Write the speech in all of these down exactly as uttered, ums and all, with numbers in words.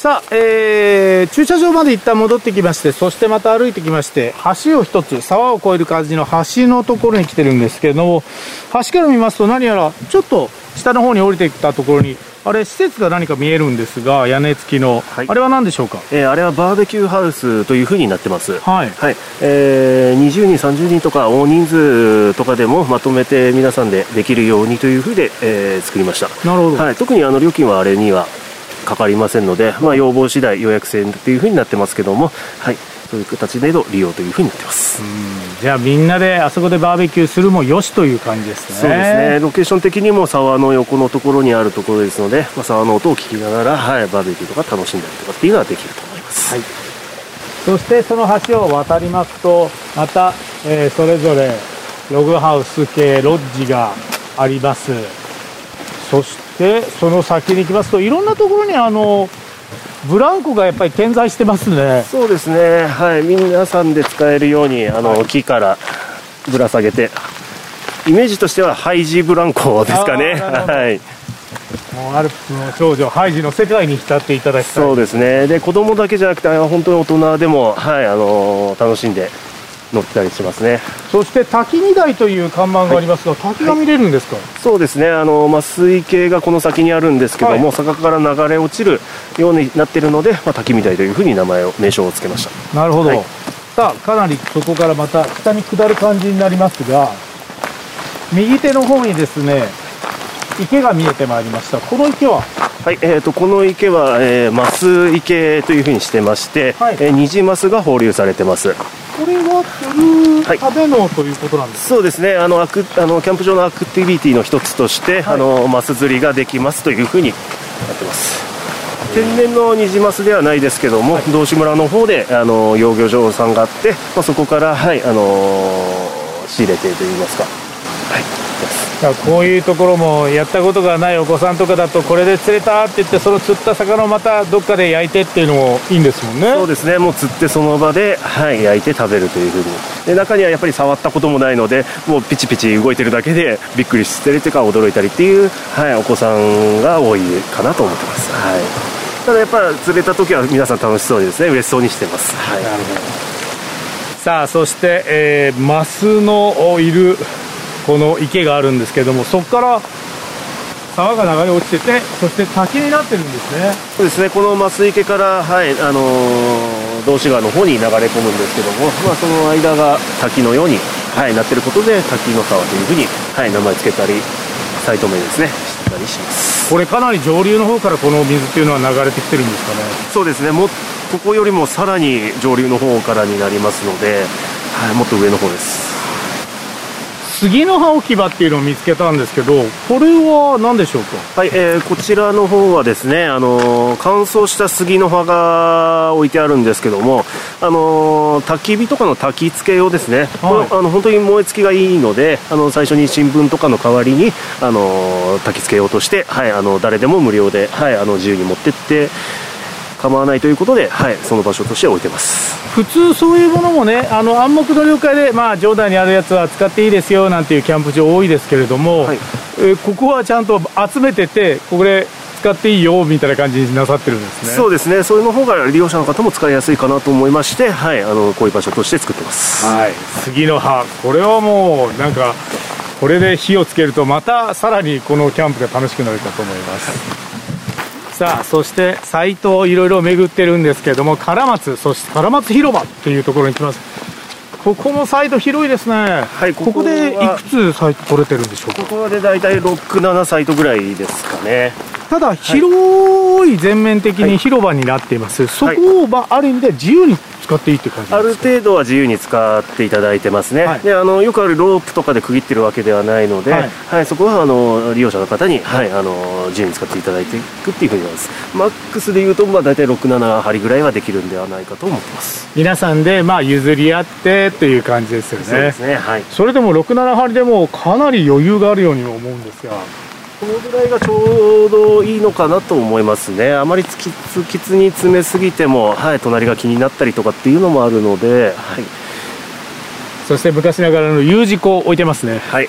さあ、えー、駐車場まで一旦戻ってきまして、そしてまた歩いてきまして、橋を一つ、沢を越える感じの橋のところに来てるんですけれども、橋から見ますと何やらちょっと下の方に降りてきたところに、あれ施設が何か見えるんですが、屋根付きの、はい、あれは何でしょうか。 えー、あれはバーベキューハウスというふうになってます。 はい、 はい。えー、にじゅうにんさんじゅうにんとか大人数とかでもまとめて皆さんでできるようにというふうで、えー、作りました。 なるほど。 はい、特にあの料金はあれにはかかりませんので、まあ、要望次第予約制というふうになってますけども、はい、そういう形での利用というふうになってます。 うん、じゃあみんなであそこでバーベキューするもよしという感じですね。 そうですね。ロケーション的にも沢の横のところにあるところですので、まあ、沢の音を聞きながら、はい、バーベキューとか楽しんだりとかっていうのはできると思います。はい、 そしてその橋を渡りますとまた、えー、それぞれログハウス系ロッジがあります。そしてその先に行きますといろんなところにあのブランコがやっぱり点在してますね。 そうですね、はい、皆さんで使えるようにあの、はい、木からぶら下げて、イメージとしてはハイジブランコですかね。はい、 もうアルプスの少女ハイジの世界に浸っていただきたい。 そうですね。で子供だけじゃなくて本当に大人でも、はい、あの楽しんで乗ったりしますね。 そして滝荷台という看板がありますが、はい、滝が見れるんですか。はい、 そうですね。あの、まあ、水系がこの先にあるんですけども、はい、坂から流れ落ちるようになっているので、まあ、滝荷台というふうに名前を名称を付けました。 なるほど。はい、さあかなりそこからまた北に下る感じになりますが、右手の方にですね池が見えてまいりました。この池ははい、えー、とこの池は、えー、マス池というふうにしてまして、はい、えー、ニジマスが放流されてます。 これは釣るための、はい、ということなんですか。 そうですね。あのアクあのキャンプ場のアクティビティの一つとして、はい、あのマス釣りができますというふうになってます。天然のニジマスではないですけども、はい、道志村の方であの養魚場さんがあって、まあ、そこから、はい、あのー、仕入れてといいますか、はい、 こういうところもやったことがないお子さんとかだと、これで釣れたって言ってその釣った魚をまたどっかで焼いてっていうのもいいんですもんね。 そうですね。もう釣ってその場で、はい、焼いて食べるというふうに。で中にはやっぱり触ったこともないので、もうピチピチ動いてるだけでびっくりしてるというか驚いたりっていう、はい、お子さんが多いかなと思ってます。はい、ただやっぱり釣れた時は皆さん楽しそうにですね、嬉しそうにしてます。はい、なるほど。 さあそして、えー、マスのいるこの池があるんですけれども、そこから沢が流れ落ちてて、そして滝になってるんですね。 そうですね。このマス池から、はい、あのー、道志川の方に流れ込むんですけども、まあ、その間が滝のように、はい、なってることで滝の沢というふうに、はい、名前つけたりサイト名ですねしてたりします。 これかなり上流の方からこの水っていうのは流れてきてるんですかね。 そうですね。もここよりもさらに上流の方からになりますので、はい、もっと上の方です。 杉の葉置き場っていうのを見つけたんですけど、これは何でしょうか。 はい、えー、こちらの方はですね、あのー、乾燥した杉の葉が置いてあるんですけども、あのー、焚き火とかの焚き付け用ですね、はい、あの本当に燃え尽きがいいので、あの最初に新聞とかの代わりに、あのー、焚き付け用として、はい、あの誰でも無料で、はい、あの自由に持ってって構わないということで、はい、その場所として置いてます。 普通そういうものもね、あの暗黙の了解で、まあ、場内にあるやつは使っていいですよなんていうキャンプ場多いですけれども、はい、えー、ここはちゃんと集めてて、これ使っていいよみたいな感じになさってるんですね。 そうですね。それの方が利用者の方も使いやすいかなと思いまして、はい、あのこういう場所として作ってます。 はい、杉の葉、これはもうなんかこれで火をつけるとまたさらにこのキャンプが楽しくなるかと思います。さあそしてサイトをいろいろ巡ってるんですけれども、唐松、そして唐松広場というところに来ます。ここもサイト広いですね。はい、ここ、ここでいくつサイト取れてるんでしょうか。 ここでだいたいろく、ななサイトぐらいですかね。 ただ広い全面的に広場になっています、はい、そこを、まあ、ある意味で自由に使っていいって感じですか。 ある程度は自由に使っていただいてますね、はい、であのよくあるロープとかで区切ってるわけではないので、はいはい、そこはあの利用者の方に、はい、あの自由に使っていただいていくっていうふうになります。マックスでいうと、まあ、大体ろく、なな針ぐらいはできるんではないかと思ってます。 皆さんで、まあ、譲り合ってっていう感じですよね。 そうですね、はい、 それでもろく、なな針でもかなり余裕があるように思うんですが、 このぐらいがちょうどいいのかなと思いますね。あまりきつきつに詰めすぎても、はい、隣が気になったりとかっていうのもあるので、はい、 そして昔ながらの U 字工置いてますね。 はい、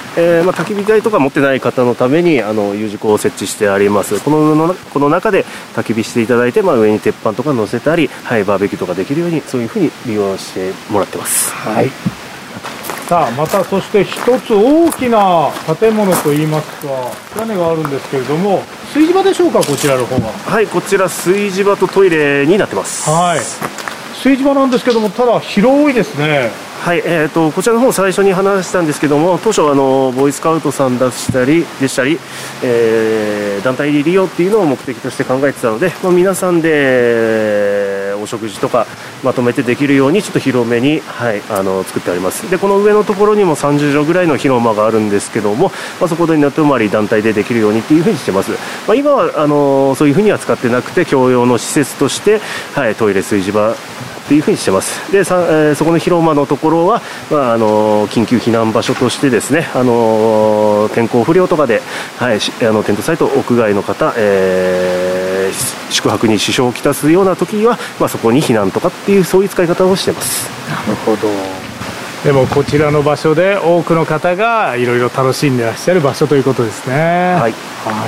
えーまあ、焚き火台とか持ってない方のためにあの U 字工を設置してあります。こののこの中で焚き火していただいて、まあ、上に鉄板とか乗せたり、はい、バーベキューとかできるようにそういうふうに利用してもらってます。 はい、さあまたそして一つ大きな建物といいますか屋根があるんですけれども、炊事場でしょうか、こちらの方が。 はい、こちら炊事場とトイレになってます。 はい、炊事場なんですけども、ただ広いですね。 はい、えー、とこちらの方最初に話したんですけども、当初あのボーイスカウトさんでしたりでしたり、えー、団体利用っていうのを目的として考えてたので、まあ、皆さんでお食事とかまとめてできるようにちょっと広めに、はい、あの作ってあります。でこの上のところにもさんじゅう畳ぐらいの広間があるんですけども、まあ、そこで寝泊まり団体でできるようにっていうふうにしてます。まあ、今はあのそういうふうには使ってなくて共用の施設として、はい、トイレ炊事場というふうにしてます。でさ、えー、そこの広間のところは、まあ、あの緊急避難場所としてですね、あの天候不良とかで、はい、あのテントサイト屋外の方、えー、宿泊に支障をきたすような時は、まあ、そこに避難とかっていうそういう使い方をしてます。 なるほど。でもこちらの場所で多くの方がいろいろ楽しんでらっしゃる場所ということですね。はい、はい、さ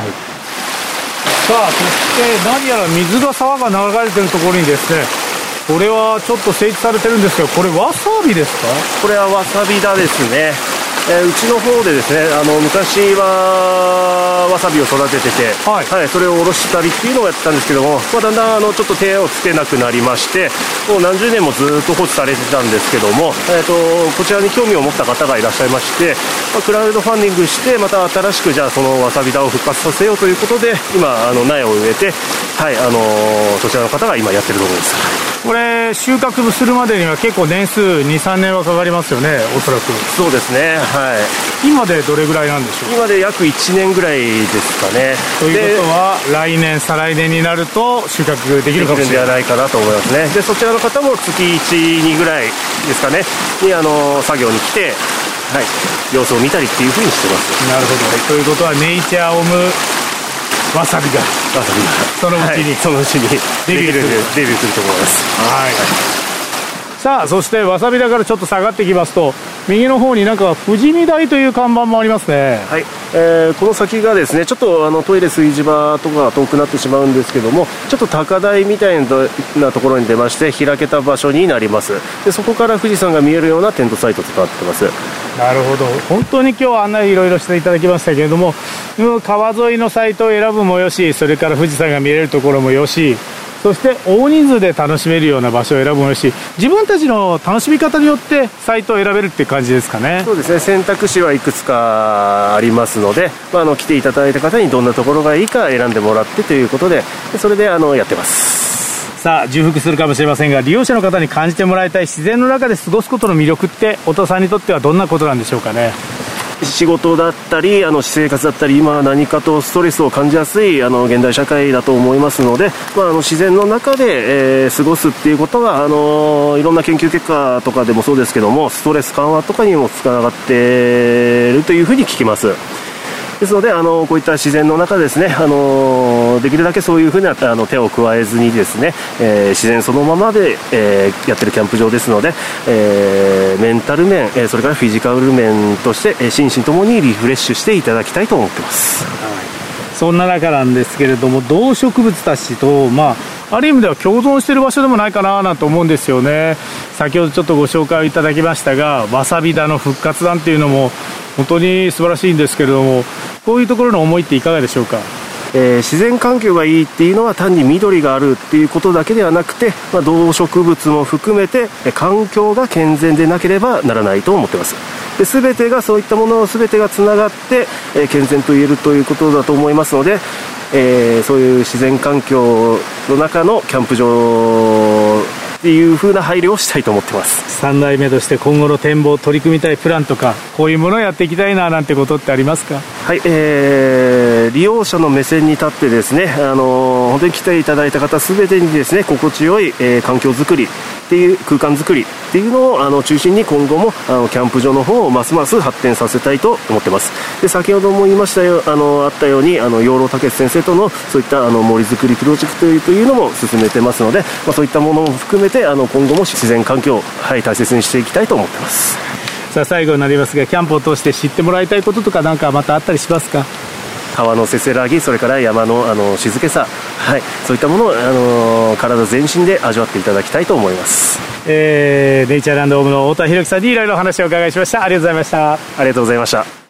あそして何やら水が沢が流れてるところにですね、これはちょっと整地されてるんですけど、これわさびですか？ これはわさび田ですね。えー、うちの方でですね、あの昔はわさびを育ててて、はいはい、それをおろしたりっていうのをやってたんですけども、まあ、だんだんあのちょっと手をつけなくなりまして、もう何十年もずっと放置されてたんですけども、えー、とこちらに興味を持った方がいらっしゃいまして、まあ、クラウドファンディングしてまた新しくじゃあそのわさび田を復活させようということで今あの苗を植えて、はい、あのー、そちらの方が今やってるところです。 これ収穫するまでには結構年数 にさんねんはかかりますよね、おそらく。 そうですね、はい、 今でどれぐらいなんでしょう？ 今で約いちねんぐらいですかね。 ということは来年再来年になると収穫できるかもしれない。 できるんではないかなと思いますね。でそちらの方も月いち、にぐらいですかねにあの作業に来て、はい、様子を見たりっていうふうにしてます。 なるほど、はい、ということはネイチャーオムわさびがわさびがそのうちに、 はい、そのうちにデビューするデビューすると思います。 はい、はい、さあそしてわさび田からちょっと下がってきますと、右の方になんか富士見台という看板もありますね。 はい、えー、この先がですねちょっとあのトイレ炊事場とかが遠くなってしまうんですけども、ちょっと高台みたいなところに出まして開けた場所になります。でそこから富士山が見えるようなテントサイトとなってます。 なるほど、本当に今日は案内いろいろしていただきましたけれども、川沿いのサイトを選ぶもよし、それから富士山が見えるところもよし、そして大人数で楽しめるような場所を選ぶもよし、自分たちの楽しみ方によってサイトを選べるっていう感じですかね。 そうですね、選択肢はいくつかありますので、まあ、あの来ていただいた方にどんなところがいいか選んでもらってということで、それであのやってます。 さあ重複するかもしれませんが、利用者の方に感じてもらいたい自然の中で過ごすことの魅力ってお父さんにとってはどんなことなんでしょうかね。 仕事だったりあの私生活だったり、今何かとストレスを感じやすいあの現代社会だと思いますので、まあ、あの自然の中で、えー、過ごすっていうことはあのいろんな研究結果とかでもそうですけども、ストレス緩和とかにもつながっているというふうに聞きます。ですのであのこういった自然の中ですね、あのできるだけそういうふうなあの手を加えずにですね、えー、自然そのままで、えー、やってるキャンプ場ですので、えー、メンタル面、えー、それからフィジカル面として、えー、心身ともにリフレッシュしていただきたいと思ってます。はい、 そんな中なんですけれども、動植物たちと、まあ、ある意味では共存している場所でもないかななんて思うんですよね。先ほどちょっとご紹介いただきましたが、わさび田の復活団っていうのも本当に素晴らしいんですけれども、こういうところの思いっていかがでしょうか。 えー、自然環境がいいっていうのは単に緑があるっていうことだけではなくて、まあ、動植物も含めて環境が健全でなければならないと思ってます。で全てがそういったものを全てがつながって、えー、健全と言えるということだと思いますので、えー、そういう自然環境の中のキャンプ場っていう風な配慮をしたいと思ってます。 さん代目として今後の展望、取り組みたいプランとか、こういうものをやっていきたいななんてことってありますか。 はい、えー、利用者の目線に立ってですね、あのー、本当に来ていただいた方全てにですね、心地よい、えー、環境づくりっていう空間づくりっていうのをあの中心に今後もあのキャンプ場の方をますます発展させたいと思ってます。で先ほども言いましたよ、あのあったようにあの養老孟先生とのそういったあの森づくりプロジェクトというのも進めてますので、まあ、そういったものも含めてあの今後も自然環境を、はい、大切にしていきたいと思ってます。 さあ最後になりますが、キャンプを通して知ってもらいたいこととか何かまたあったりしますか？ 川のせせらぎ、それから山のあの静けさ、はい、そういったものを、あのー、体全身で味わっていただきたいと思います。 えー、ネイチャーランドホームの太田博樹さんにいろいろお話をお伺いしました。ありがとうございました。 ありがとうございました。